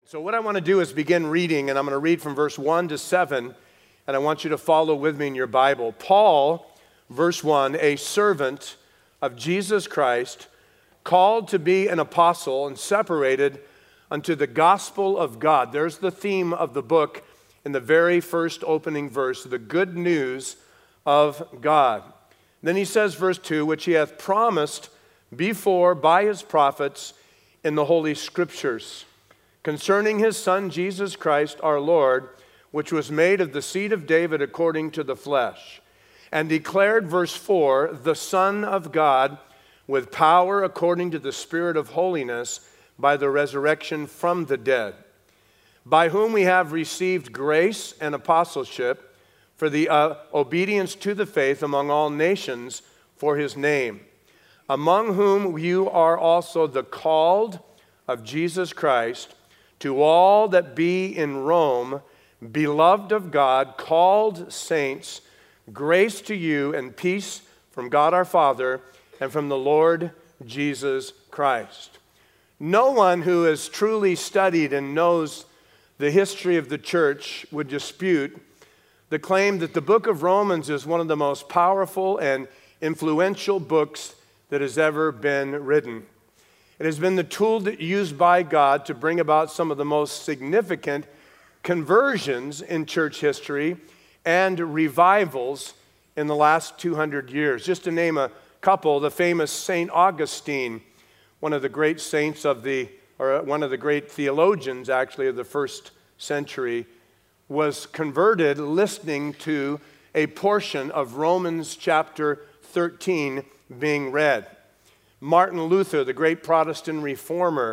So what I want to do is begin reading, and I'm going to read from verse 1 to 7, and I want you to follow with me in your Bible. Paul, verse 1, a servant of Jesus Christ, called to be an apostle and separated unto the gospel of God. There's the theme of the book in the very first opening verse, the good news of God. Then he says, verse 2, which he hath promised before by his prophets in the Holy Scriptures, concerning his Son, Jesus Christ, our Lord, which was made of the seed of David according to the flesh, and declared, verse 4, the Son of God, with power according to the Spirit of holiness, by the resurrection from the dead, by whom we have received grace and apostleship for the obedience to the faith among all nations for his name, among whom you are also the called of Jesus Christ, to all that be in Rome, beloved of God, called saints, grace to you and peace from God our Father and from the Lord Jesus Christ. No one who has truly studied and knows the history of the church would dispute the claim that the book of Romans is one of the most powerful and influential books that has ever been written. It has been the tool used by God to bring about some of the most significant conversions in church history and revivals in the last 200 years. Just to name a couple, the famous St. Augustine, one of the great saints one of the great theologians actually of the first century, was converted listening to a portion of Romans chapter 13 being read. Martin Luther, the great Protestant reformer,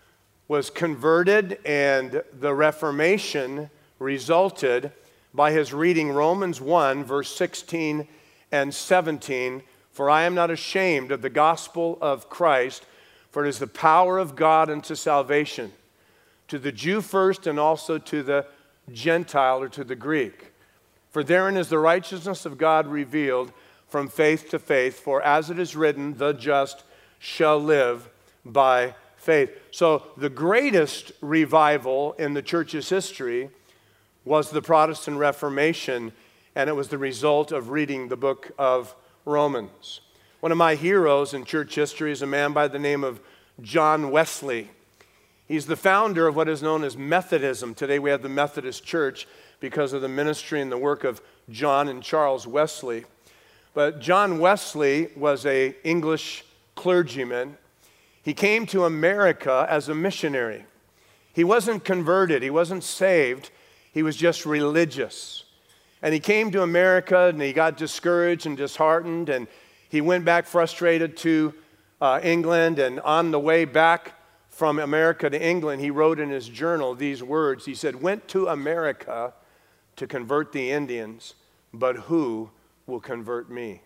was converted, and the Reformation resulted by his reading Romans 1, verse 16 and 17, for I am not ashamed of the gospel of Christ, for it is the power of God unto salvation, to the Jew first and also to the Gentile or to the Greek. For therein is the righteousness of God revealed from faith to faith, for as it is written, the just shall live by faith. So the greatest revival in the church's history was the Protestant Reformation, and it was the result of reading the book of Romans. One of my heroes in church history is a man by the name of John Wesley. He's the founder of what is known as Methodism. Today we have the Methodist Church because of the ministry and the work of John and Charles Wesley. But John Wesley was an English clergyman. He came to America as a missionary. He wasn't converted. He wasn't saved. He was just religious. And he came to America and he got discouraged and disheartened, and he went back frustrated to England. And on the way back from America to England, he wrote in his journal these words. He said, "Went to America to convert the Indians, but who will convert me?"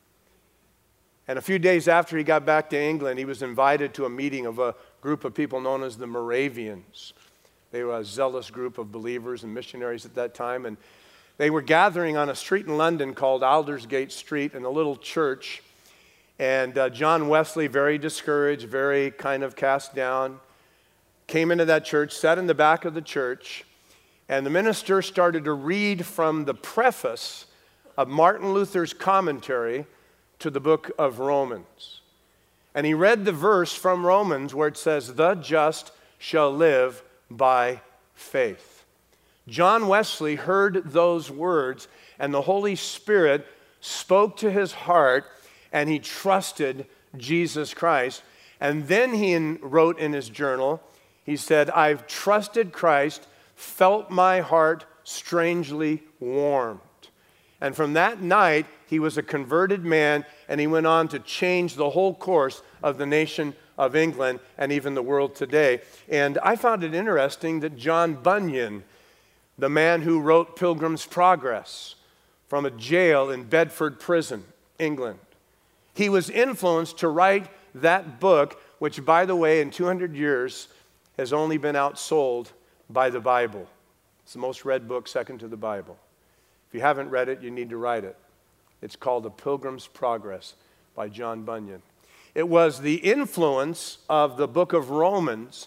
And a few days after he got back to England, he was invited to a meeting of a group of people known as the Moravians. They were a zealous group of believers and missionaries at that time, and they were gathering on a street in London called Aldersgate Street in a little church. And John Wesley, very discouraged, very kind of cast down, came into that church, sat in the back of the church, and the minister started to read from the preface of Martin Luther's commentary to the book of Romans. And he read the verse from Romans where it says, "The just shall live by faith." John Wesley heard those words, and the Holy Spirit spoke to his heart, and he trusted Jesus Christ. And then he wrote in his journal, he said, "I've trusted Christ, felt my heart strangely warmed." And from that night, he was a converted man, and he went on to change the whole course of the nation of England and even the world today. And I found it interesting that John Bunyan, the man who wrote Pilgrim's Progress from a jail in Bedford Prison, England, he was influenced to write that book, which, by the way, in 200 years has only been outsold by the Bible. It's the most read book second to the Bible. If you haven't read it, you need to write it. It's called The Pilgrim's Progress by John Bunyan. It was the influence of the book of Romans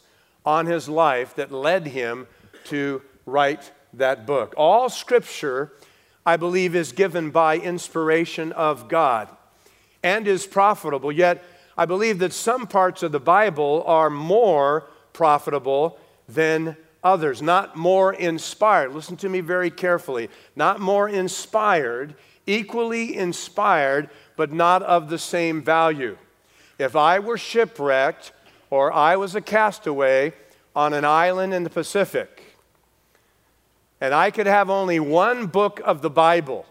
on his life that led him to write that book. All Scripture, I believe, is given by inspiration of God and is profitable, yet I believe that some parts of the Bible are more profitable than others, not more inspired. Listen to me very carefully. Not more inspired, equally inspired, but not of the same value. If I were shipwrecked or I was a castaway on an island in the Pacific, and I could have only one book of the Bible,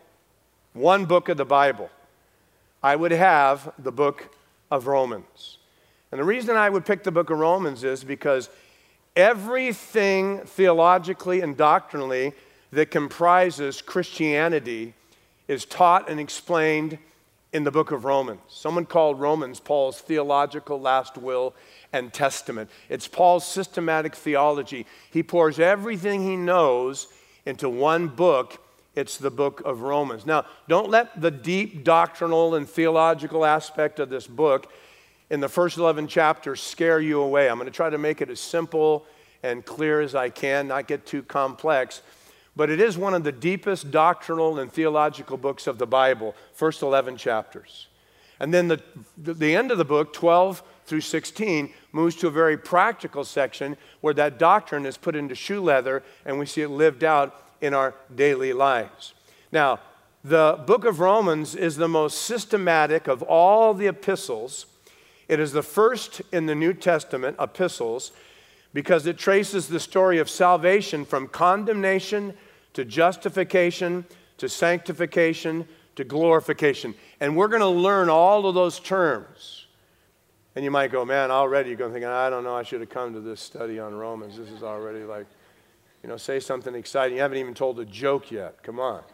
I would have the book of Romans. And the reason I would pick the book of Romans is because everything theologically and doctrinally that comprises Christianity is taught and explained in the book of Romans. Someone called Romans Paul's theological last will and testament. It's Paul's systematic theology. He pours everything he knows into one book. It's the book of Romans. Now, don't let the deep doctrinal and theological aspect of this book in the first 11 chapters scare you away. I'm going to try to make it as simple and clear as I can, not get too complex. But it is one of the deepest doctrinal and theological books of the Bible, first 11 chapters. And then the end of the book, 12 through 16, moves to a very practical section where that doctrine is put into shoe leather and we see it lived out in our daily lives. Now, the book of Romans is the most systematic of all the epistles. It is the first in the New Testament epistles because it traces the story of salvation from condemnation to justification to sanctification to glorification. And we're going to learn all of those terms. And you might go, man, already you're going to think, I don't know, I should have come to this study on Romans. This is already like, say something exciting. You haven't even told a joke yet. Come on.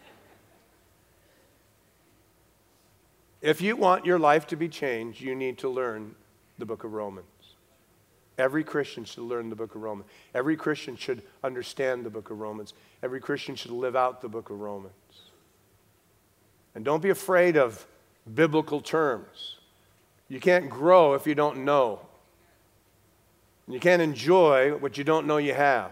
If you want your life to be changed, you need to learn the book of Romans. Every Christian should learn the book of Romans. Every Christian should understand the book of Romans. Every Christian should live out the book of Romans. And don't be afraid of biblical terms. You can't grow if you don't know. You can't enjoy what you don't know you have.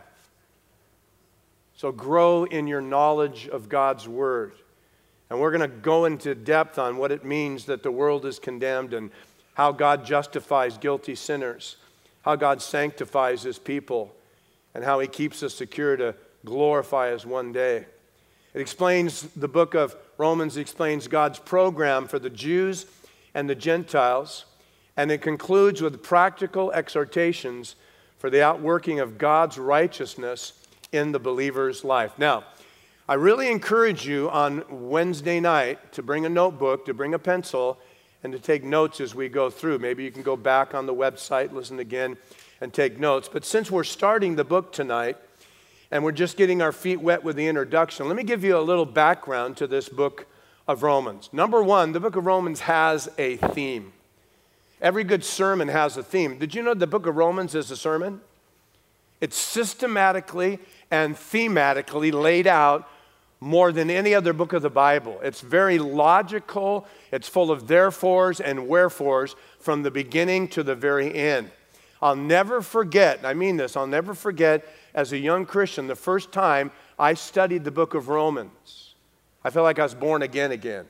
So grow in your knowledge of God's Word. And we're going to go into depth on what it means that the world is condemned and how God justifies guilty sinners, how God sanctifies His people, and how He keeps us secure to glorify us one day. It explains, the book of Romans explains God's program for the Jews and the Gentiles, and it concludes with practical exhortations for the outworking of God's righteousness in the believer's life. Now, I really encourage you on Wednesday night to bring a notebook, to bring a pencil, and to take notes as we go through. Maybe you can go back on the website, listen again, and take notes. But since we're starting the book tonight, and we're just getting our feet wet with the introduction, let me give you a little background to this book of Romans. Number one, the book of Romans has a theme. Every good sermon has a theme. Did you know the book of Romans is a sermon? It's systematically and thematically laid out more than any other book of the Bible. It's very logical. It's full of therefores and wherefores from the beginning to the very end. I'll never forget, and I mean this, I'll never forget as a young Christian the first time I studied the book of Romans. I felt like I was born again.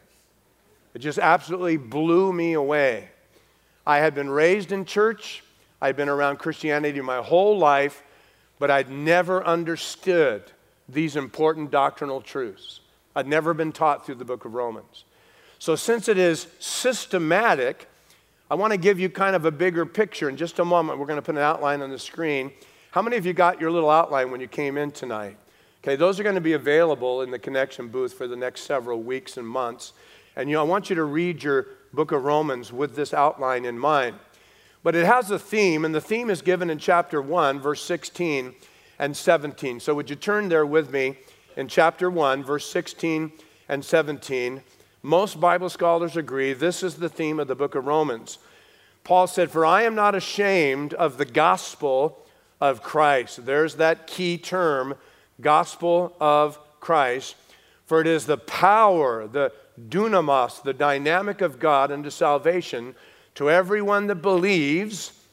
It just absolutely blew me away. I had been raised in church. I'd been around Christianity my whole life, but I'd never understood these important doctrinal truths. I'd never been taught through the book of Romans. So since it is systematic, I want to give you kind of a bigger picture. In just a moment, we're going to put an outline on the screen. How many of you got your little outline when you came in tonight? Okay, those are going to be available in the connection booth for the next several weeks and months. And I want you to read your book of Romans with this outline in mind. But it has a theme, and the theme is given in chapter 1, verse 16 and 17. So would you turn there with me in chapter 1, verse 16 and 17. Most Bible scholars agree this is the theme of the book of Romans. Paul said, "For I am not ashamed of the gospel of Christ." There's that key term, gospel of Christ. "For it is the power, the dunamis, the dynamic of God unto salvation to everyone that believes,"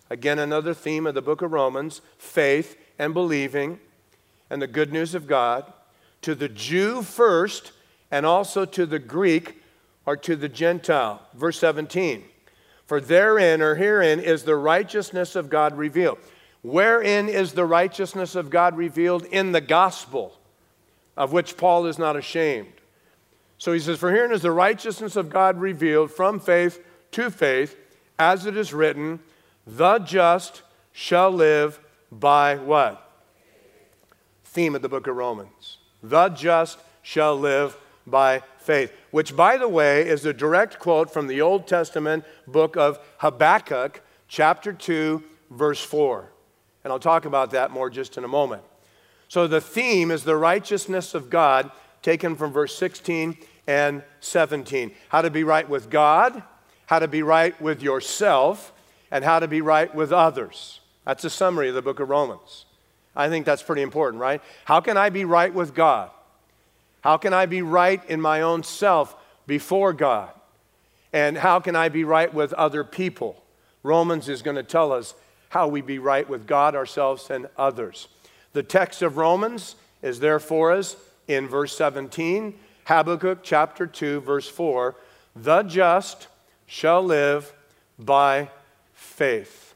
Again, another theme of the book of Romans, faith and believing and the good news of God. To the Jew first, and also to the Greek or to the Gentile. Verse 17, for therein or herein is the righteousness of God revealed. Wherein is the righteousness of God revealed? In the gospel, of which Paul is not ashamed. So he says, for herein is the righteousness of God revealed from faith to faith, as it is written, the just shall live by what? Theme of the book of Romans. The just shall live by faith, which, by the way, is a direct quote from the Old Testament book of Habakkuk, chapter 2, verse 4. And I'll talk about that more just in a moment. So the theme is the righteousness of God, taken from verse 16 and 17. How to be right with God, how to be right with yourself, and how to be right with others. That's a summary of the book of Romans. I think that's pretty important, right? How can I be right with God? How can I be right in my own self before God? And how can I be right with other people? Romans is going to tell us how we be right with God, ourselves, and others. The text of Romans is there for us in verse 17, Habakkuk chapter 2, verse 4. The just shall live by faith.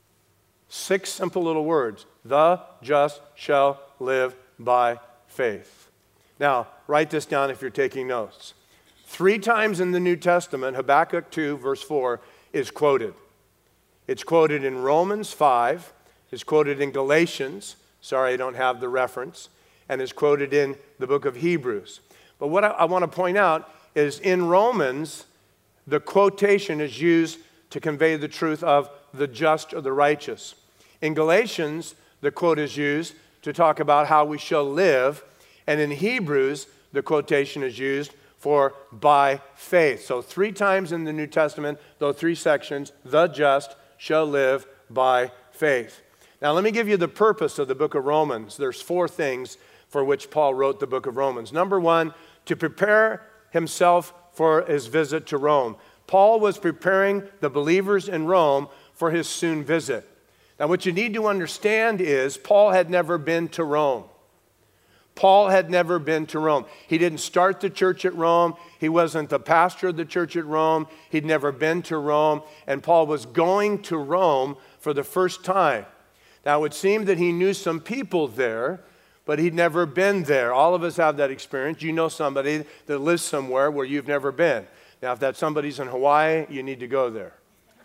6 simple little words. The just shall live by faith. Now, write this down if you're taking notes. 3 times in the New Testament, Habakkuk 2, verse 4, is quoted. It's quoted in Romans 5, it's quoted in Galatians, sorry I don't have the reference, and is quoted in the book of Hebrews. But what I want to point out is in Romans, the quotation is used to convey the truth of the just or the righteous. In Galatians, the quote is used to talk about how we shall live, and in Hebrews, the quotation is used for by faith. So 3 times in the New Testament, those 3 sections, the just shall live by faith. Now let me give you the purpose of the book of Romans. There's 4 things for which Paul wrote the book of Romans. Number 1, to prepare himself for his visit to Rome. Paul was preparing the believers in Rome for his soon visit. Now what you need to understand is Paul had never been to Rome. Paul had never been to Rome. He didn't start the church at Rome. He wasn't the pastor of the church at Rome. He'd never been to Rome. And Paul was going to Rome for the first time. Now, it would seem that he knew some people there, but he'd never been there. All of us have that experience. You know somebody that lives somewhere where you've never been. Now, if that somebody's in Hawaii, you need to go there.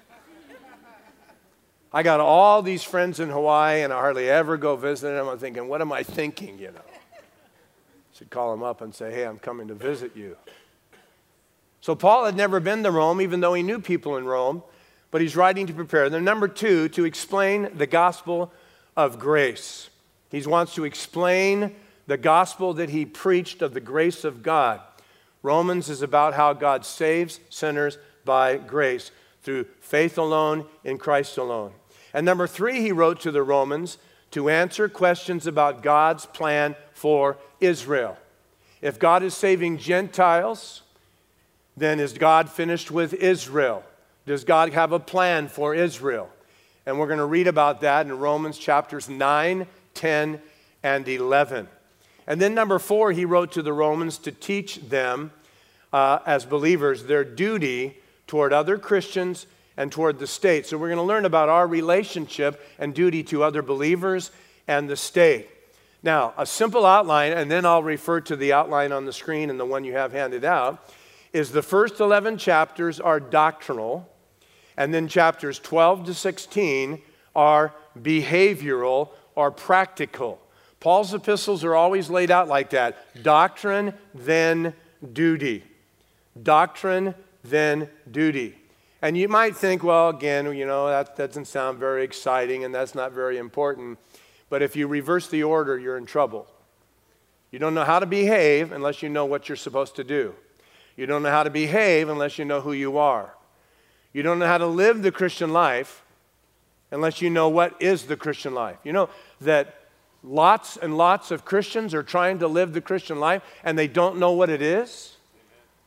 I got all these friends in Hawaii, and I hardly ever go visit them. I'm thinking, what am I thinking, you know? Should call him up and say, hey, I'm coming to visit you. So Paul had never been to Rome, even though he knew people in Rome, but he's writing to prepare them. Number 2, to explain the gospel of grace. He wants to explain the gospel that he preached of the grace of God. Romans is about how God saves sinners by grace through faith alone in Christ alone. And number 3, he wrote to the Romans to answer questions about God's plan for Israel. If God is saving Gentiles, then is God finished with Israel? Does God have a plan for Israel? And we're going to read about that in Romans chapters 9, 10, and 11. And then number 4, he wrote to the Romans to teach them as believers their duty toward other Christians and toward the state. So we're going to learn about our relationship and duty to other believers and the state. Now, a simple outline, and then I'll refer to the outline on the screen and the one you have handed out, is the first 11 chapters are doctrinal, and then chapters 12 to 16 are behavioral or practical. Paul's epistles are always laid out like that. Doctrine, then duty. Doctrine, then duty. And you might think, well, again, you know, that doesn't sound very exciting and that's not very important. But if you reverse the order, you're in trouble. You don't know how to behave unless you know what you're supposed to do. You don't know how to behave unless you know who you are. You don't know how to live the Christian life unless you know what is the Christian life. You know that lots and lots of Christians are trying to live the Christian life and they don't know what it is?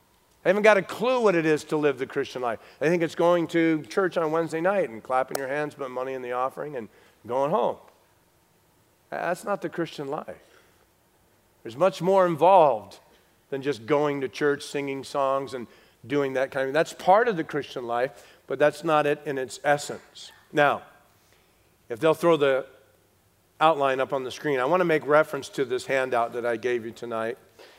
They haven't got a clue what it is to live the Christian life. They think it's going to church on Wednesday night and clapping your hands, putting money in the offering, and going home. That's not the Christian life. There's much more involved than just going to church, singing songs, and doing that kind of thing. That's part of the Christian life, but that's not it in its essence. Now, if they'll throw the outline up on the screen, I want to make reference to this handout that I gave you tonight.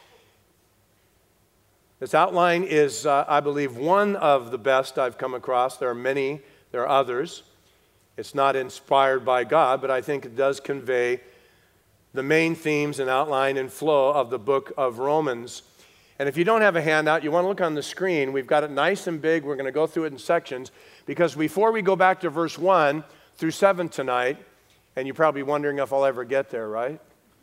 This outline is, I believe, one of the best I've come across. There are many, there are others. It's not inspired by God, but I think it does convey the main themes and outline and flow of the book of Romans. And if you don't have a handout, you want to look on the screen. We've got it nice and big. We're going to go through it in sections, because before we go back to verse 1 through 7 tonight, and you're probably wondering if I'll ever get there, right?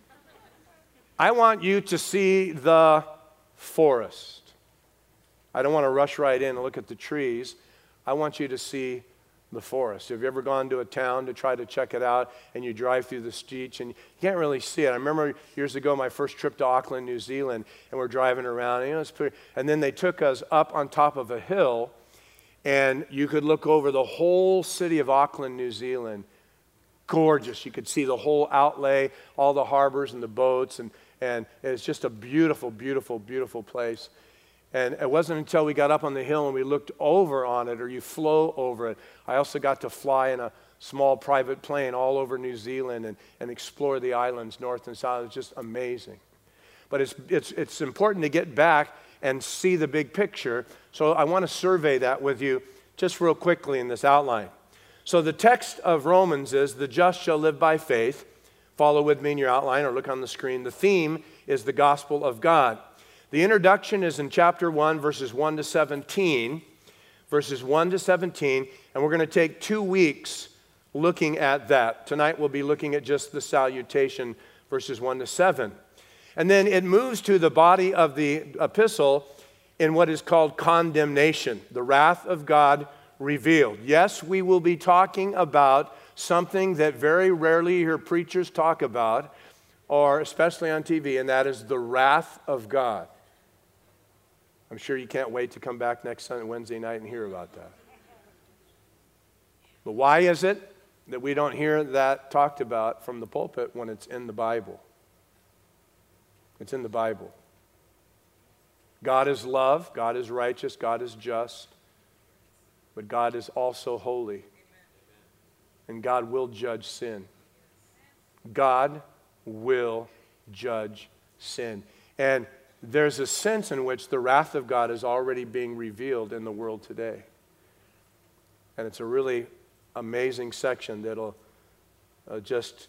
I want you to see the forest. I don't want to rush right in and look at the trees. I want you to see the forest. Have you ever gone to a town to try to check it out, and you drive through the streets and you can't really see it? I remember years ago my first trip to Auckland, New Zealand, and we're driving around, and, it's pretty, and then they took us up on top of a hill, and you could look over the whole city of Auckland, New Zealand. Gorgeous. You could see the whole outlay, all the harbors and the boats, and it's just a beautiful, beautiful, beautiful place. And it wasn't until we got up on the hill and we looked over on it, or you flow over it. I also got to fly in a small private plane all over New Zealand and explore the islands north and south. It's just amazing. But it's important to get back and see the big picture. So I want to survey that with you just real quickly in this outline. So the text of Romans is, the just shall live by faith. Follow with me in your outline or look on the screen. The theme is the gospel of God. The introduction is in chapter 1, verses 1 to 17. Verses 1 to 17, and we're going to take 2 weeks looking at that. Tonight we'll be looking at just the salutation, verses 1 to 7. And then it moves to the body of the epistle in what is called condemnation, the wrath of God revealed. Yes, we will be talking about something that very rarely you hear preachers talk about, or especially on TV, and that is the wrath of God. I'm sure you can't wait to come back next Sunday, Wednesday night and hear about that. But why is it that we don't hear that talked about from the pulpit when it's in the Bible? It's in the Bible. God is love, God is righteous, God is just, but God is also holy. And God will judge sin. God will judge sin. And there's a sense in which the wrath of God is already being revealed in the world today. And it's a really amazing section that'll just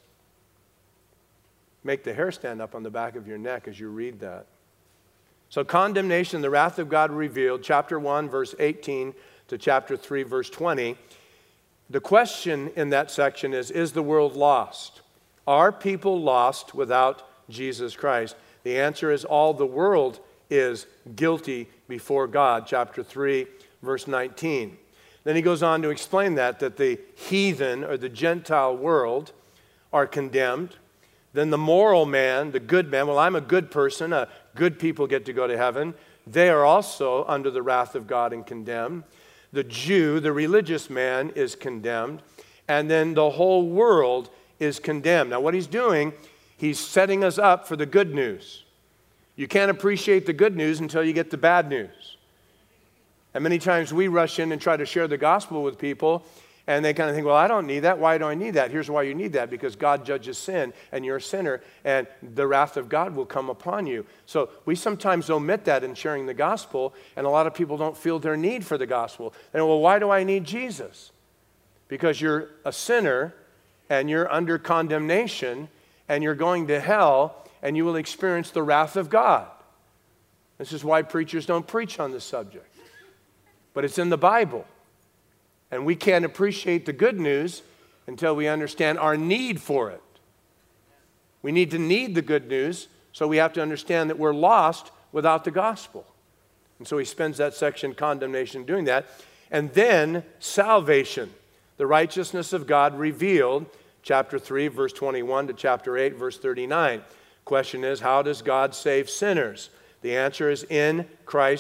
make the hair stand up on the back of your neck as you read that. So condemnation, the wrath of God revealed, chapter 1, verse 18 to chapter 3, verse 20. The question in that section is the world lost? Are people lost without Jesus Christ? The answer is all the world is guilty before God, chapter 3, verse 19. Then he goes on to explain that the heathen or the Gentile world are condemned. Then the moral man, the good man, well, I'm a good person, good people get to go to heaven. They are also under the wrath of God and condemned. The Jew, the religious man, is condemned. And then the whole world is condemned. Now what he's doing, he's setting us up for the good news. You can't appreciate the good news until you get the bad news. And many times we rush in and try to share the gospel with people, and they kind of think, well, I don't need that. Why do I need that? Here's why you need that. Because God judges sin, and you're a sinner, and the wrath of God will come upon you. So we sometimes omit that in sharing the gospel, and a lot of people don't feel their need for the gospel. And well, why do I need Jesus? Because you're a sinner, and you're under condemnation, and you're going to hell, and you will experience the wrath of God. This is why preachers don't preach on this subject. But it's in the Bible. And we can't appreciate the good news until we understand our need for it. We need to need the good news, so we have to understand that we're lost without the gospel. And so he spends that section, condemnation, doing that. And then salvation, the righteousness of God revealed, chapter 3, verse 21 to chapter 8, verse 39. Question is, how does God save sinners? The answer is in Christ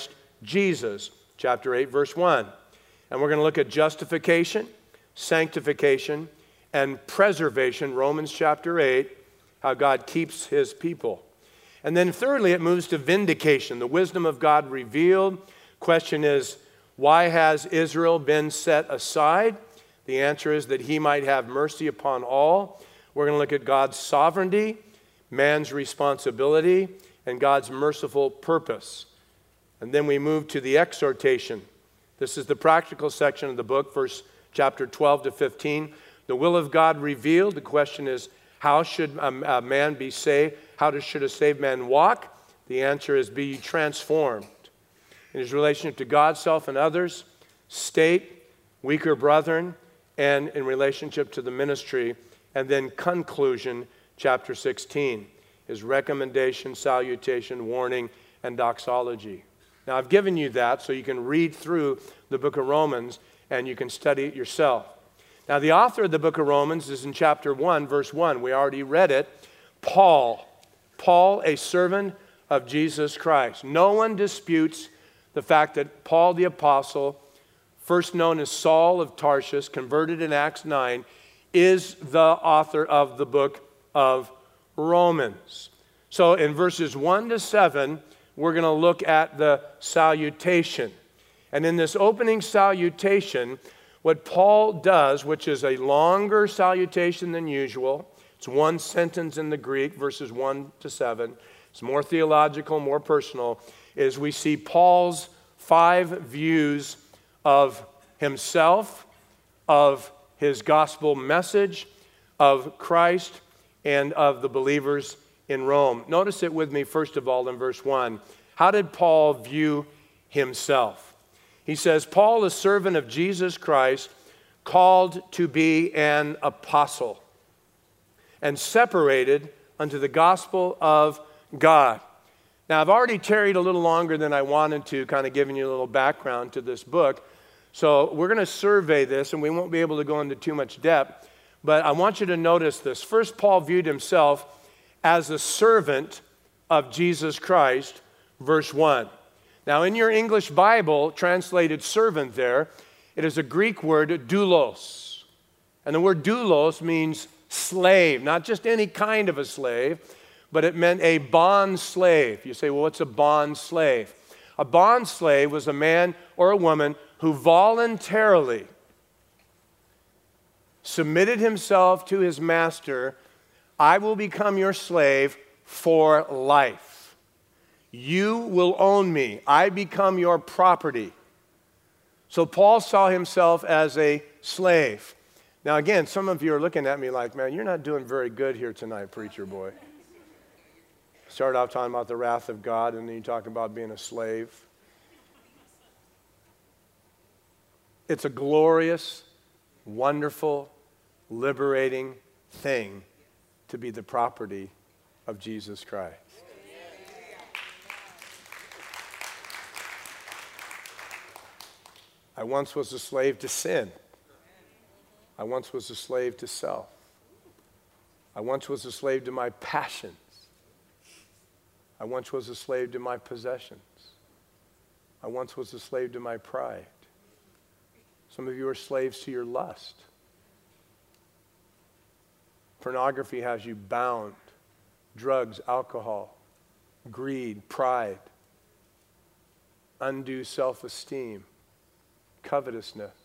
Jesus, chapter 8, verse 1. And we're going to look at justification, sanctification, and preservation, Romans chapter 8, how God keeps his people. And then thirdly, it moves to vindication, the wisdom of God revealed. Question is, why has Israel been set aside? The answer is that he might have mercy upon all. We're going to look at God's sovereignty, man's responsibility, and God's merciful purpose. And then we move to the exhortation. This is the practical section of the book, chapter 12 to 15. The will of God revealed. The question is, how should a man be saved? Should a saved man walk? The answer is, be transformed in his relationship to God, self, and others, state, weaker brethren, and in relationship to the ministry. And then conclusion, chapter 16, is recommendation, salutation, warning, and doxology. Now, I've given you that so you can read through the book of Romans and you can study it yourself. Now, the author of the book of Romans is in chapter 1, verse 1. We already read it. Paul, a servant of Jesus Christ. No one disputes the fact that Paul the apostle, first known as Saul of Tarsus, converted in Acts 9, is the author of the book of Romans. So in verses 1 to 7, we're going to look at the salutation. And in this opening salutation, what Paul does, which is a longer salutation than usual, it's one sentence in the Greek, verses 1 to 7. It's more theological, more personal, is we see Paul's 5 views of himself, of his gospel message, of Christ, and of the believers in Rome. Notice it with me, first of all, in verse 1. How did Paul view himself? He says, Paul, a servant of Jesus Christ, called to be an apostle, and separated unto the gospel of God. Now, I've already tarried a little longer than I wanted to, kind of giving you a little background to this book. So we're going to survey this, and we won't be able to go into too much depth. But I want you to notice this. First, Paul viewed himself as a servant of Jesus Christ, verse 1. Now, in your English Bible, translated servant there, it is a Greek word, doulos. And the word doulos means slave, not just any kind of a slave, but it meant a bond slave. You say, well, what's a bond slave? A bond slave was a man or a woman who voluntarily submitted himself to his master. I will become your slave for life. You will own me. I become your property. So Paul saw himself as a slave. Now again, some of you are looking at me like, man, you're not doing very good here tonight, preacher boy. Start off talking about the wrath of God, and then you talk about being a slave. It's a glorious, wonderful, liberating thing to be the property of Jesus Christ. I once was a slave to sin. I once was a slave to self. I once was a slave to my passions. I once was a slave to my possessions. I once was a slave to my pride. Some of you are slaves to your lust. Pornography has you bound. Drugs, alcohol, greed, pride, undue self-esteem, covetousness.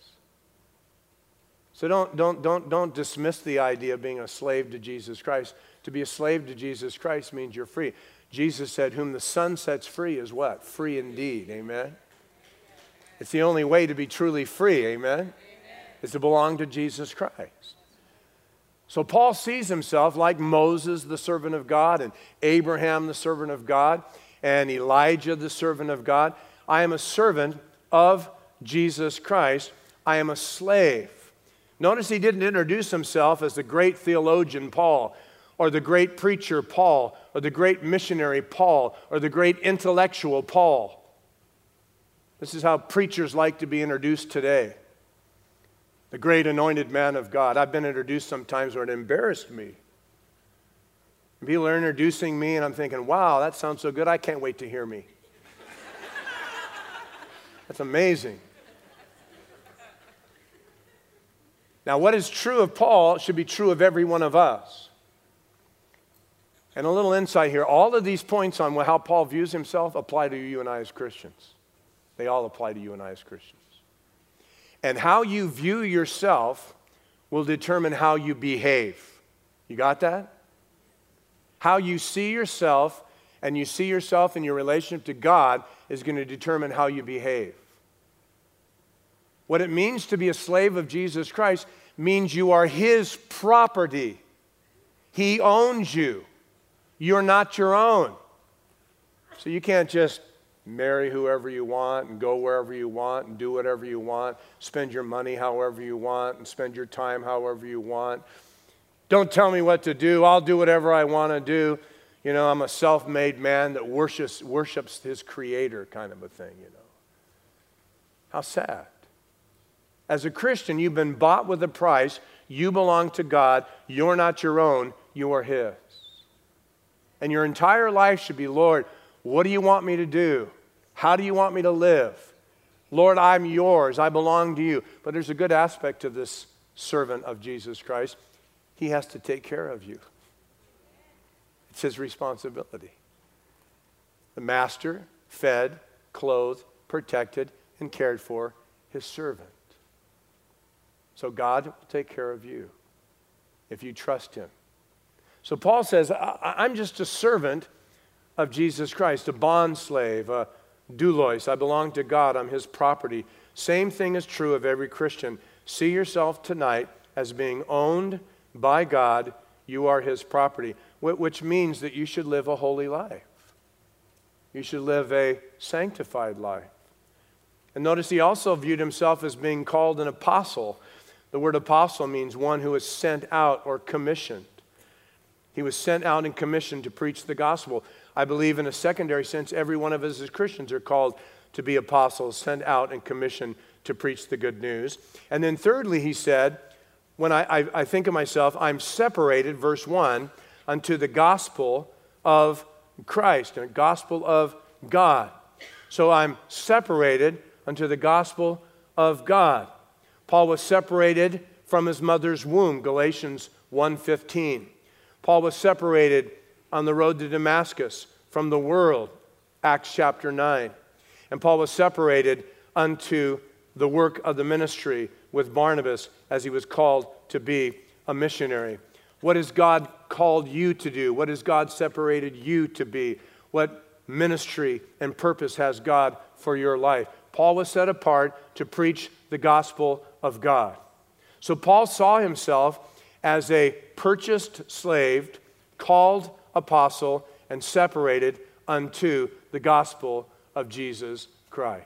So don't dismiss the idea of being a slave to Jesus Christ. To be a slave to Jesus Christ means you're free. Jesus said, whom the Son sets free is what? Free indeed. Amen? It's the only way to be truly free. Amen? Is to belong to Jesus Christ. So Paul sees himself like Moses, the servant of God, and Abraham, the servant of God, and Elijah, the servant of God. I am a servant of Jesus Christ. I am a slave. Notice he didn't introduce himself as the great theologian Paul, or the great preacher Paul, or the great missionary Paul, or the great intellectual Paul. This is how preachers like to be introduced today. The great anointed man of God. I've been introduced sometimes where it embarrassed me. People are introducing me and I'm thinking, wow, that sounds so good, I can't wait to hear me. That's amazing. Now, what is true of Paul should be true of every one of us. And a little insight here, all of these points on how Paul views himself apply to you and I as Christians. They all apply to you and I as Christians. And how you view yourself will determine how you behave. You got that? How you see yourself and you see yourself in your relationship to God is going to determine how you behave. What it means to be a slave of Jesus Christ means you are His property. He owns you. You're not your own. So you can't just marry whoever you want and go wherever you want and do whatever you want, spend your money however you want and spend your time however you want. Don't tell me what to do. I'll do whatever I want to do. You know, I'm a self-made man that worships his creator kind of a thing, you know. How sad. As a Christian, you've been bought with a price. You belong to God. You're not your own. You are His. And your entire life should be, Lord, what do you want me to do? How do you want me to live? Lord, I'm yours. I belong to you. But there's a good aspect to this servant of Jesus Christ. He has to take care of you. It's his responsibility. The master fed, clothed, protected, and cared for his servant. So God will take care of you if you trust him. So Paul says, I'm just a servant of Jesus Christ, a bond slave, a doulos. I belong to God. I'm his property. Same thing is true of every Christian. See yourself tonight as being owned by God. You are his property, which means that you should live a holy life. You should live a sanctified life. And notice he also viewed himself as being called an apostle. The word apostle means one who is sent out or commissioned. He was sent out and commissioned to preach the gospel. I believe in a secondary sense, every one of us as Christians are called to be apostles, sent out and commissioned to preach the good news. And then thirdly, he said, when I think of myself, I'm separated, verse 1, unto the gospel of Christ, and the gospel of God. So I'm separated unto the gospel of God. Paul was separated from his mother's womb, Galatians 1:15. Paul was separated on the road to Damascus from the world, Acts chapter 9. And Paul was separated unto the work of the ministry with Barnabas as he was called to be a missionary. What has God called you to do? What has God separated you to be? What ministry and purpose has God for your life? Paul was set apart to preach the gospel of God. So Paul saw himself as a purchased slave, called apostle, and separated unto the gospel of Jesus Christ.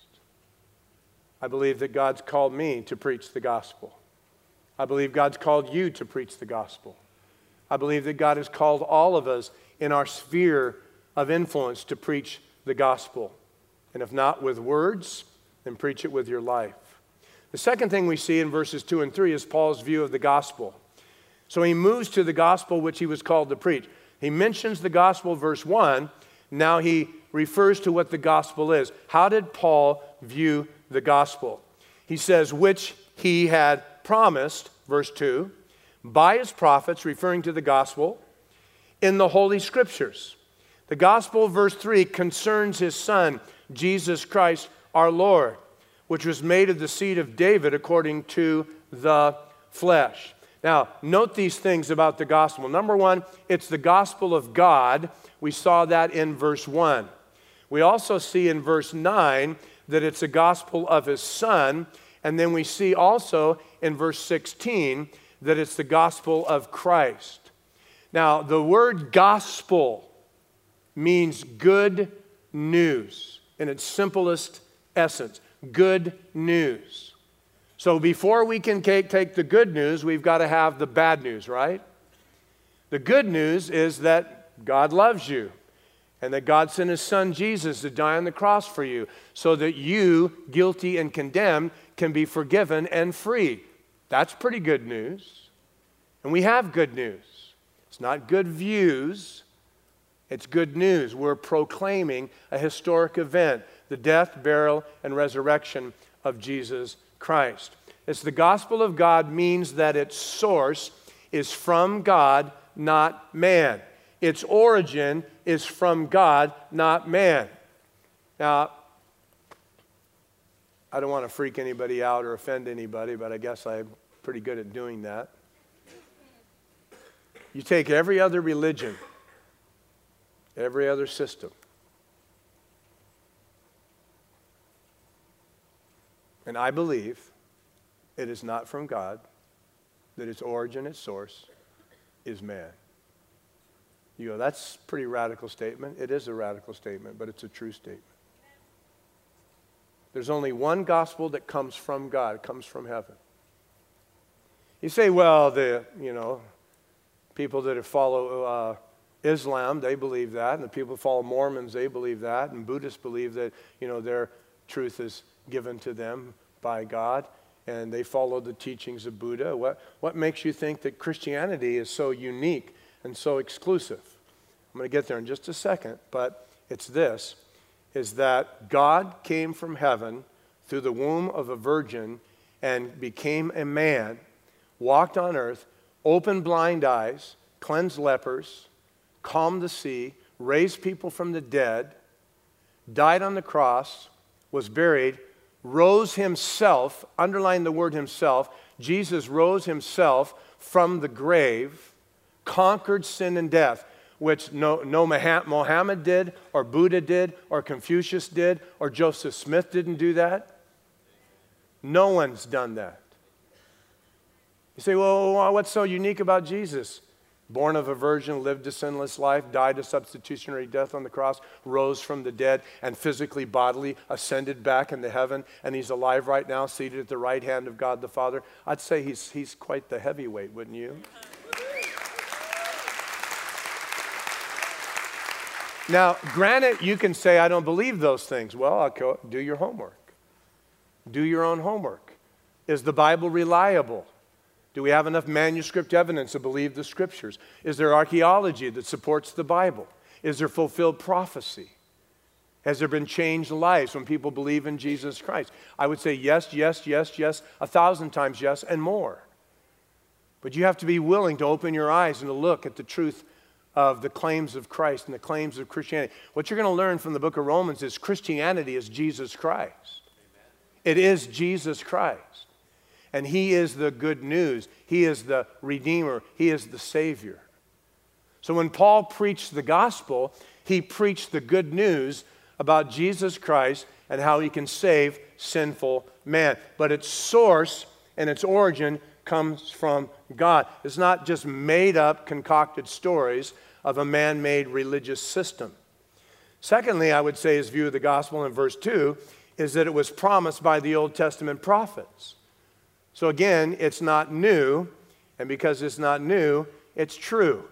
I believe that God's called me to preach the gospel. I believe God's called you to preach the gospel. I believe that God has called all of us in our sphere of influence to preach the gospel. And if not with words, then preach it with your life. The second thing we see in verses 2 and 3 is Paul's view of the gospel. So he moves to the gospel which he was called to preach. He mentions the gospel, verse 1. Now he refers to what the gospel is. How did Paul view the gospel? He says, which he had promised, verse 2, by his prophets, referring to the gospel, in the Holy Scriptures. The gospel, verse 3, concerns his Son, Jesus Christ, our Lord, which was made of the seed of David according to the flesh. Now, note these things about the gospel. Number one, it's the gospel of God. We saw that in verse 1. We also see in verse 9 that it's a gospel of his Son. And then we see also in verse 16 that it's the gospel of Christ. Now, the word gospel means good news in its simplest essence. Good news. So before we can take the good news, we've got to have the bad news, right? The good news is that God loves you and that God sent his Son Jesus to die on the cross for you so that you, guilty and condemned, can be forgiven and free. That's pretty good news. And we have good news. It's not good views. It's good news. We're proclaiming a historic event, the death, burial, and resurrection of Jesus Christ. It's the gospel of God means that its source is from God, not man. Its origin is from God, not man. Now, I don't want to freak anybody out or offend anybody, but I guess I'm pretty good at doing that. You take every other religion, every other system, and I believe it is not from God, that its origin, its source, is man. You go, that's a pretty radical statement. It is a radical statement, but it's a true statement. There's only one gospel that comes from God. It comes from heaven. You say, well, people that follow Islam, they believe that, and the people who follow Mormons, they believe that, and Buddhists believe that, their truth is given to them by God, and they follow the teachings of Buddha. What makes you think that Christianity is so unique and so exclusive? I'm going to get there in just a second, but it's this, is that God came from heaven through the womb of a virgin and became a man, walked on earth, opened blind eyes, cleansed lepers, calmed the sea, raised people from the dead, died on the cross, was buried, rose himself, underline the word himself, Jesus rose himself from the grave, conquered sin and death, which no Mohammed did, or Buddha did, or Confucius did, or Joseph Smith didn't do that. No one's done that. You say, well, what's so unique about Jesus? Born of a virgin, lived a sinless life, died a substitutionary death on the cross, rose from the dead, and physically, bodily ascended back into heaven, and he's alive right now, seated at the right hand of God the Father. I'd say he's quite the heavyweight, wouldn't you? Now, granted, you can say, I don't believe those things. Well, I'll do your homework. Do your own homework. Is the Bible reliable? Do we have enough manuscript evidence to believe the Scriptures? Is there archaeology that supports the Bible? Is there fulfilled prophecy? Has there been changed lives when people believe in Jesus Christ? I would say yes, yes, yes, yes, 1,000 times yes, and more. But you have to be willing to open your eyes and to look at the truth of the claims of Christ and the claims of Christianity. What you're going to learn from the book of Romans is Christianity is Jesus Christ. Amen. It is Jesus Christ. And he is the good news. He is the Redeemer. He is the Savior. So when Paul preached the gospel, he preached the good news about Jesus Christ and how he can save sinful man. But its source and its origin comes from God. It's not just made up, concocted stories of a man-made religious system. Secondly, I would say his view of the gospel in verse 2 is that it was promised by the Old Testament prophets. So again, it's not new, and because it's not new, it's true.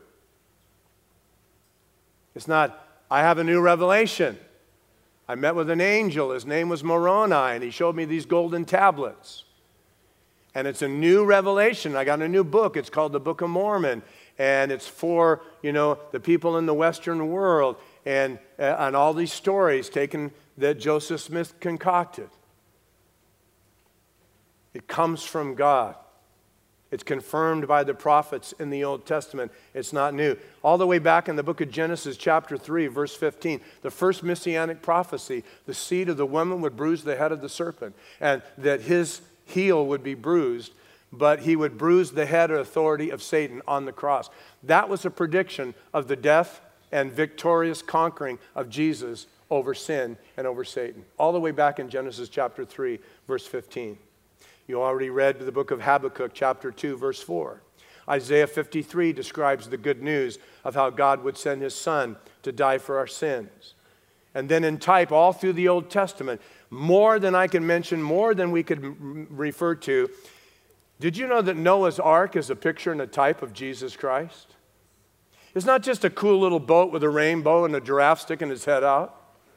It's not, I have a new revelation. I met with an angel, his name was Moroni, and he showed me these golden tablets. And it's a new revelation. I got a new book. It's called the Book of Mormon. And it's for, the people in the Western world. And all these stories taken that Joseph Smith concocted. It comes from God. It's confirmed by the prophets in the Old Testament. It's not new. All the way back in the book of Genesis, chapter 3, verse 15, the first messianic prophecy, the seed of the woman would bruise the head of the serpent, and that his heel would be bruised, but he would bruise the head or authority of Satan on the cross. That was a prediction of the death and victorious conquering of Jesus over sin and over Satan. All the way back in Genesis chapter 3, verse 15. You already read the book of Habakkuk, chapter 2, verse 4. Isaiah 53 describes the good news of how God would send his Son to die for our sins. And then in type, all through the Old Testament, more than I can mention, more than we could refer to. Did you know that Noah's Ark is a picture and a type of Jesus Christ? It's not just a cool little boat with a rainbow and a giraffe sticking his head out.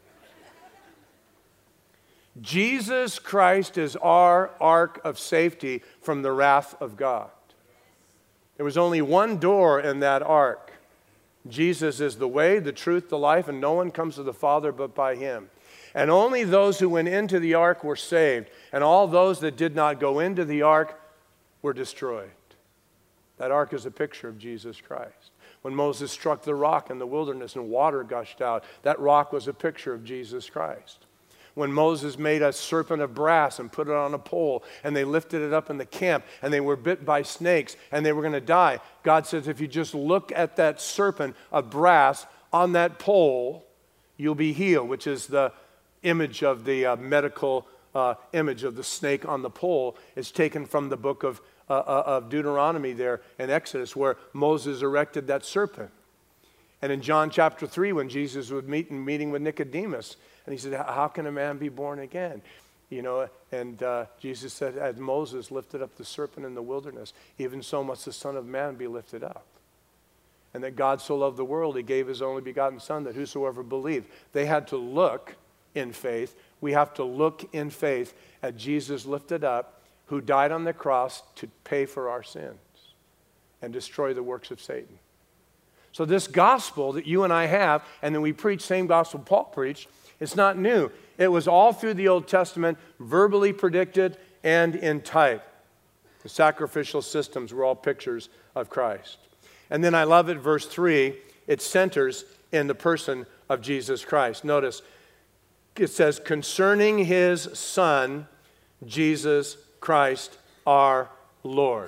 Jesus Christ is our ark of safety from the wrath of God. There was only one door in that ark, Jesus is the way, the truth, the life, and no one comes to the Father but by him. And only those who went into the ark were saved, and all those that did not go into the ark were destroyed. That ark is a picture of Jesus Christ. When Moses struck the rock in the wilderness and water gushed out, that rock was a picture of Jesus Christ. When Moses made a serpent of brass and put it on a pole, and they lifted it up in the camp, and they were bit by snakes, and they were going to die, God says, if you just look at that serpent of brass on that pole, you'll be healed, which is the image of the medical image of the snake on the pole. It's taken from the book of Deuteronomy there in Exodus, where Moses erected that serpent. And in John chapter 3, when Jesus was meeting with Nicodemus, and he said, how can a man be born again? You know, and Jesus said, as Moses lifted up the serpent in the wilderness, even so must the Son of Man be lifted up. And that God so loved the world, he gave his only begotten Son, that whosoever believed. They had to look in faith. We have to look in faith at Jesus lifted up, who died on the cross to pay for our sins and destroy the works of Satan. So this gospel that you and I have, and then we preach, same gospel Paul preached, it's not new. It was all through the Old Testament, verbally predicted and in type. The sacrificial systems were all pictures of Christ. And then I love it, verse 3, it centers in the person of Jesus Christ. Notice, it says, concerning his Son, Jesus Christ our Lord.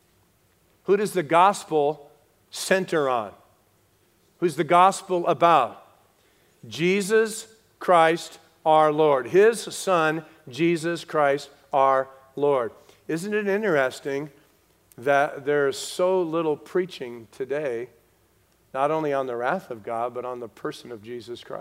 Who does the gospel center on? Who's the gospel about? Jesus Christ our Lord. His Son, Jesus Christ our Lord. Isn't it interesting that there's so little preaching today, not only on the wrath of God, but on the person of Jesus Christ?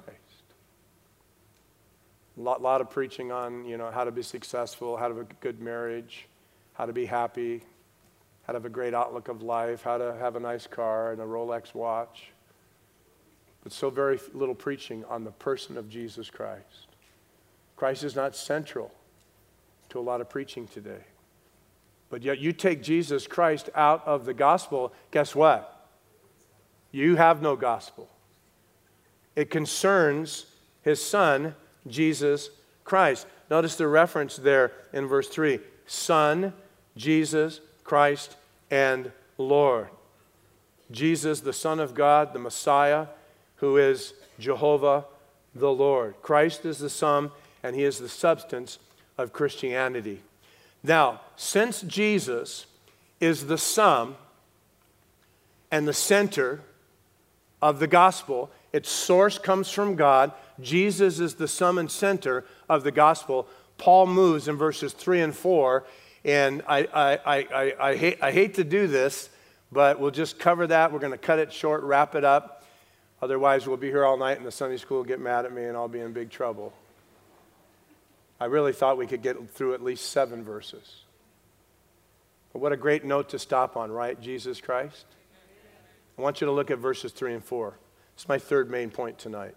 A lot of preaching on, how to be successful, how to have a good marriage, how to be happy, how to have a great outlook of life, how to have a nice car and a Rolex watch. But so very little preaching on the person of Jesus Christ. Christ is not central to a lot of preaching today. But yet you take Jesus Christ out of the gospel, guess what? You have no gospel. It concerns his Son, Jesus Christ. Notice the reference there in verse 3. Son, Jesus Christ, and Lord. Jesus, the Son of God, the Messiah, who is Jehovah the Lord. Christ is the sum, and he is the substance of Christianity. Now, since Jesus is the sum and the center of the gospel, its source comes from God. Jesus is the sum and center of the gospel. Paul moves in verses 3 and 4, and I hate to do this, but we'll just cover that. We're going to cut it short, wrap it up. Otherwise, we'll be here all night, and the Sunday school will get mad at me, and I'll be in big trouble. I really thought we could get through at least 7 verses. But what a great note to stop on, right? Jesus Christ. I want you to look at verses 3 and 4. It's my third main point tonight.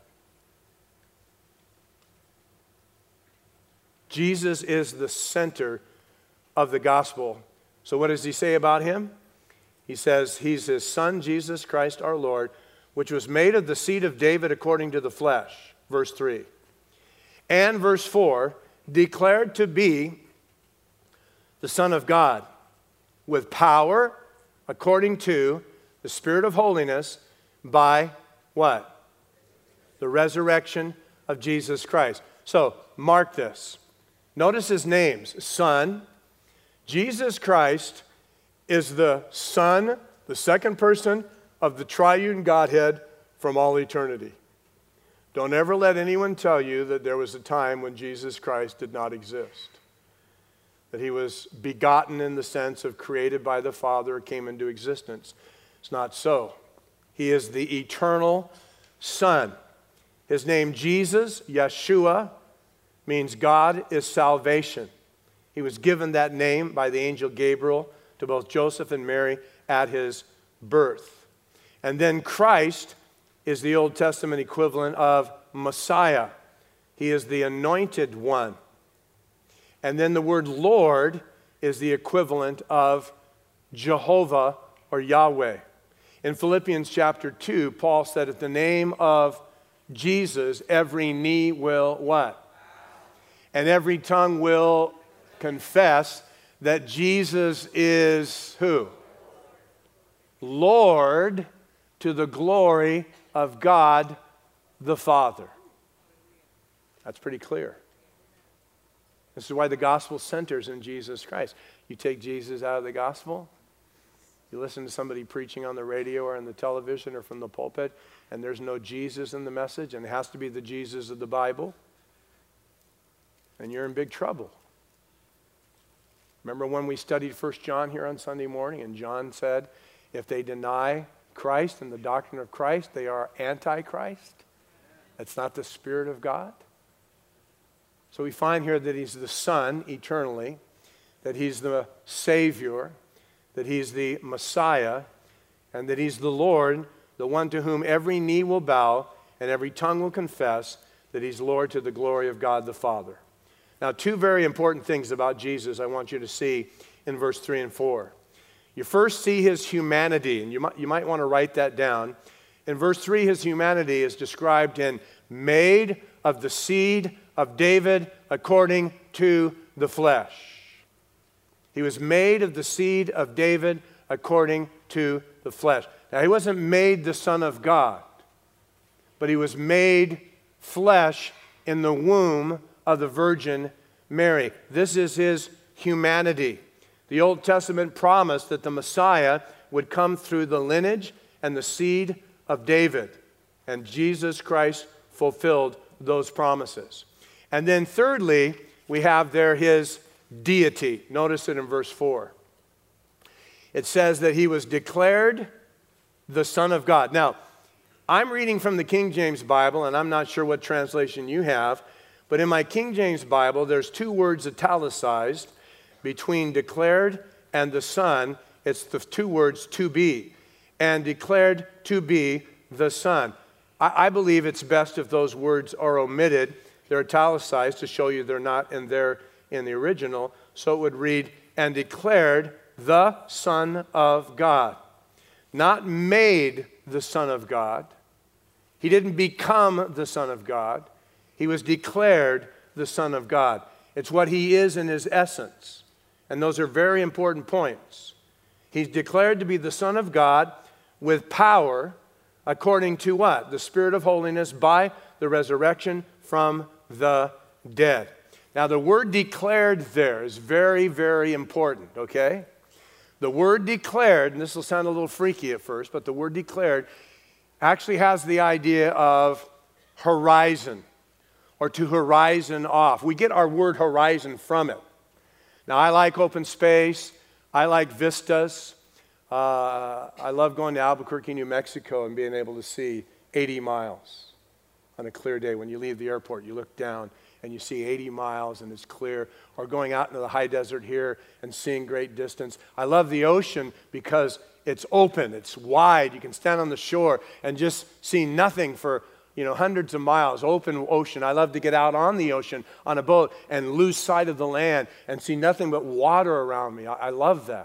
Jesus is the center of the gospel. So what does he say about him? He says he's his Son, Jesus Christ our Lord, which was made of the seed of David according to the flesh, verse 3. And verse 4, declared to be the Son of God, with power according to the Spirit of holiness by what? The resurrection of Jesus Christ. So, mark this. Notice his names. Son. Jesus Christ is the Son, the second person of the triune Godhead from all eternity. Don't ever let anyone tell you that there was a time when Jesus Christ did not exist. That he was begotten in the sense of created by the Father, came into existence. It's not so. He is the eternal Son. His name Jesus, Yeshua, means God is salvation. He was given that name by the angel Gabriel to both Joseph and Mary at his birth. And then Christ is the Old Testament equivalent of Messiah. He is the anointed one. And then the word Lord is the equivalent of Jehovah or Yahweh. In Philippians chapter 2, Paul said, at the name of Jesus, every knee will what? And every tongue will confess that Jesus is who? Lord, to the glory of God the Father. That's pretty clear. This is why the gospel centers in Jesus Christ. You take Jesus out of the gospel, you listen to somebody preaching on the radio or on the television or from the pulpit, and there's no Jesus in the message, and it has to be the Jesus of the Bible, and you're in big trouble. Remember when we studied 1 John here on Sunday morning, and John said, if they deny Christ and the doctrine of Christ, they are antichrist. That's not the Spirit of God. So we find here that he's the Son eternally, that he's the Savior, that he's the Messiah, and that he's the Lord, the one to whom every knee will bow and every tongue will confess that he's Lord to the glory of God the Father. Now, two very important things about Jesus I want you to see in verse 3 and 4. You first see his humanity, and you might want to write that down. In verse 3, his humanity is described in made of the seed of David according to the flesh. He was made of the seed of David according to the flesh. Now, he wasn't made the Son of God, but he was made flesh in the womb of the Virgin Mary. This is his humanity. The Old Testament promised that the Messiah would come through the lineage and the seed of David, and Jesus Christ fulfilled those promises. And then thirdly, we have there his deity. Notice it in verse 4. It says that he was declared the Son of God. Now, I'm reading from the King James Bible, and I'm not sure what translation you have, but in my King James Bible, there's two words italicized between declared and the Son. It's the two words to be, and declared to be the Son. I believe it's best if those words are omitted. They're italicized to show you they're not in the original. So it would read, and declared the Son of God. Not made the Son of God. He didn't become the Son of God. He was declared the Son of God. It's what he is in his essence. And those are very important points. He's declared to be the Son of God with power according to what? The Spirit of holiness by the resurrection from the dead. Now, the word declared there is very, very important, okay? The word declared, and this will sound a little freaky at first, but the word declared actually has the idea of horizon or to horizon off. We get our word horizon from it. Now, I like open space. I like vistas. I love going to Albuquerque, New Mexico, and being able to see 80 miles on a clear day. When you leave the airport, you look down and you see 80 miles and it's clear. Or going out into the high desert here and seeing great distance. I love the ocean because it's open, it's wide. You can stand on the shore and just see nothing for hundreds of miles, open ocean. I love to get out on the ocean on a boat and lose sight of the land and see nothing but water around me. I love that.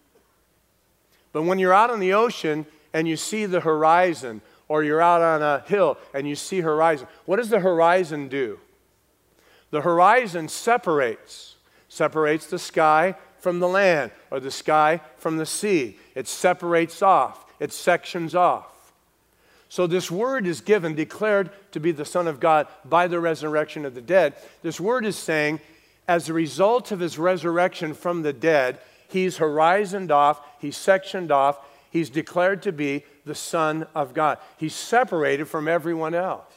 But when you're out on the ocean and you see the horizon, or you're out on a hill and you see horizon, what does the horizon do? The horizon separates the sky from the land, or the sky from the sea. It separates off. It sections off. So this word is given, declared to be the Son of God by the resurrection of the dead. This word is saying, as a result of his resurrection from the dead, he's horizoned off, he's sectioned off, he's declared to be the Son of God. He's separated from everyone else.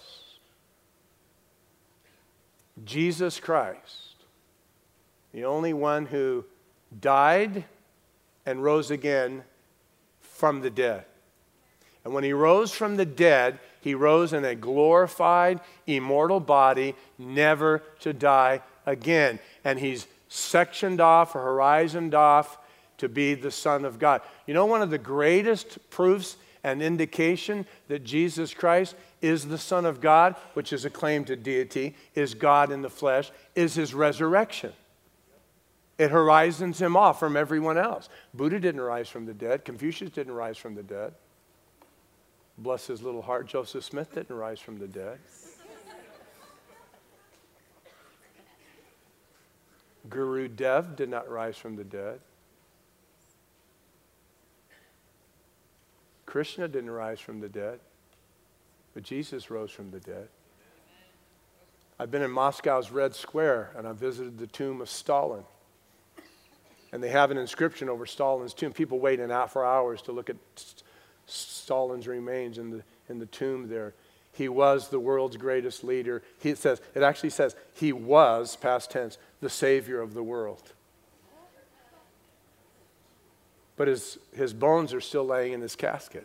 Jesus Christ, the only one who died and rose again from the dead. And when he rose from the dead, he rose in a glorified, immortal body, never to die again. And he's sectioned off or horizoned off to be the Son of God. You know, one of the greatest proofs and indication that Jesus Christ is the Son of God, which is a claim to deity, is God in the flesh, is his resurrection. It horizons him off from everyone else. Buddha didn't rise from the dead. Confucius didn't rise from the dead. Bless his little heart, Joseph Smith didn't rise from the dead. Guru Dev did not rise from the dead. Krishna didn't rise from the dead, but Jesus rose from the dead. I've been in Moscow's Red Square, and I visited the tomb of Stalin. And they have an inscription over Stalin's tomb. People waiting out for hours to look at Stalin's remains in the tomb there. He was the world's greatest leader. It actually says, he was, past tense, the savior of the world. But his bones are still laying in his casket.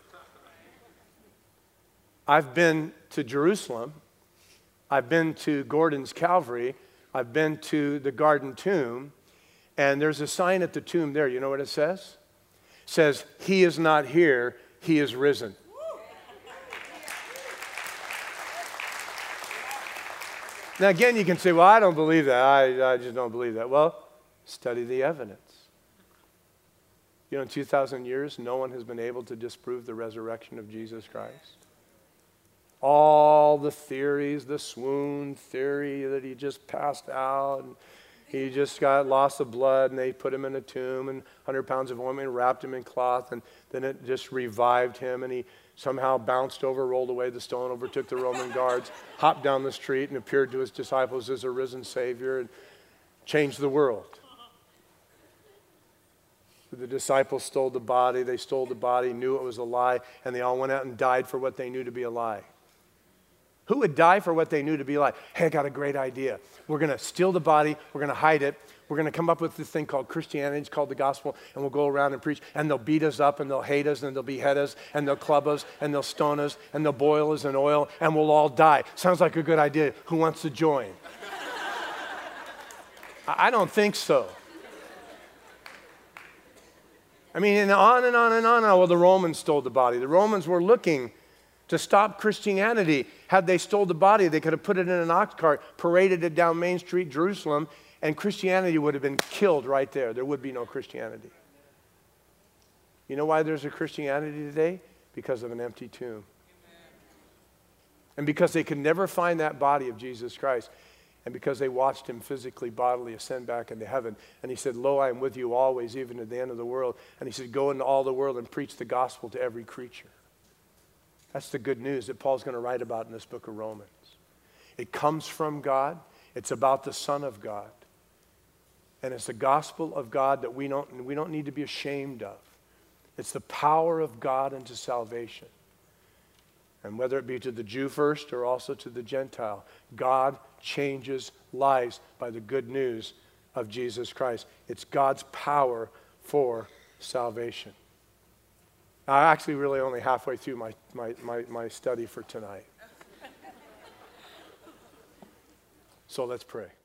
I've been to Jerusalem. I've been to Gordon's Calvary. I've been to the Garden Tomb. And there's a sign at the tomb there. You know what it says? It says, he is not here, he is risen. Now again, you can say, well, I don't believe that. I just don't believe that. Well, study the evidence. You know, in 2,000 years, no one has been able to disprove the resurrection of Jesus Christ. All the theories, the swoon theory that he just passed out, and he just got loss of blood, and they put him in a tomb, and 100 pounds of ointment wrapped him in cloth, and then it just revived him, and he somehow bounced over, rolled away the stone, overtook the Roman guards, hopped down the street, and appeared to his disciples as a risen Savior, and changed the world. The disciples stole the body, they stole the body, knew it was a lie, and they all went out and died for what they knew to be a lie. Who would die for what they knew to be a lie? Hey, I got a great idea. We're going to steal the body, we're going to hide it, we're going to come up with this thing called Christianity, it's called the gospel, and we'll go around and preach, and they'll beat us up, and they'll hate us, and they'll behead us, and they'll club us, and they'll stone us, and they'll boil us in oil, and we'll all die. Sounds like a good idea. Who wants to join? I don't think so. I mean, and on and on and on. Well, the Romans stole the body. The Romans were looking to stop Christianity. Had they stole the body, they could have put it in an ox cart, paraded it down Main Street, Jerusalem, and Christianity would have been killed right there. There would be no Christianity. You know why there's a Christianity today? Because of an empty tomb. And because they could never find that body of Jesus Christ. And because they watched him physically, bodily ascend back into heaven. And he said, lo, I am with you always, even to the end of the world. And he said, go into all the world and preach the gospel to every creature. That's the good news that Paul's going to write about in this book of Romans. It comes from God. It's about the Son of God. And it's the gospel of God that we don't need to be ashamed of. It's the power of God unto salvation. And whether it be to the Jew first or also to the Gentile, God changes lives by the good news of Jesus Christ. It's God's power for salvation. I'm actually really only halfway through my study for tonight. So let's pray.